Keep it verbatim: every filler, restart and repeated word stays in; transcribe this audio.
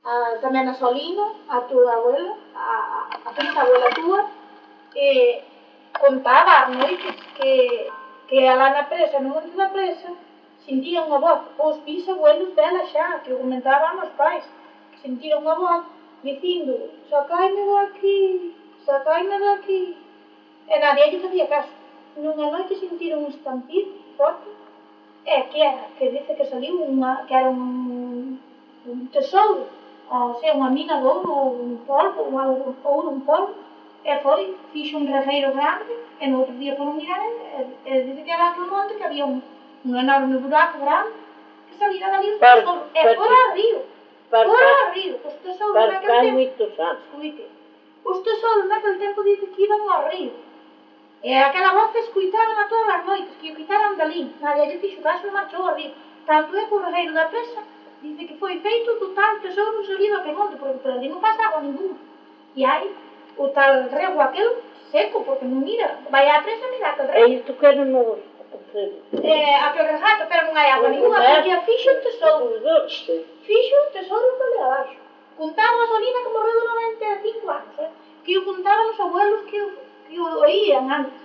a, tamén a Solina, a túa abuela, a, a bisabuela túa, e contaba as noites que, que alá na presa, no monte da presa, sentía unha voz, os bisabuelos dela xa, que o comentaban os pais, que sentía unha voz dicindo, sacaime de aquí, sacaime de aquí, e nadie lle facía caso. Nunha noite sentiron un estampido forte, e que era, que dice que saliu unha, que era un, un tesouro, ou sea, unha mina de ouro, ou un polvo, ou algo, ouro, un polvo, e foi, fixo un regueiro grande, e no outro día foron mirar, e, e dice que era aquel monte que había un, un enorme buraco grande, que salía dali os tesouros, e fora a río, fora a río, os tesouros naquel tempo, moitos anos. escuite, os tesouros naquel tempo dice que iban ao río, e aquela voz escuitaban a todas as noites, que o quitaran dali, nadie lle fixo caso e marchou ao río, tanto é que o regueiro da presa, dice que foi feito do tal tesouro salido aquel monte, porque por ali non pasa agua ninguna, e hai o tal rego aquel seco, porque non mira, vai á presa e mira aquel rego. E isto que era no... Eh, aquel regato, pero non hai agua ninguna, porque fixo o tesouro, fixo o tesouro por ali abaixo. Contaba a Solina que morreu de noventa e cinco anos, eh? Que o contaban os abuelos que o, que o oían antes.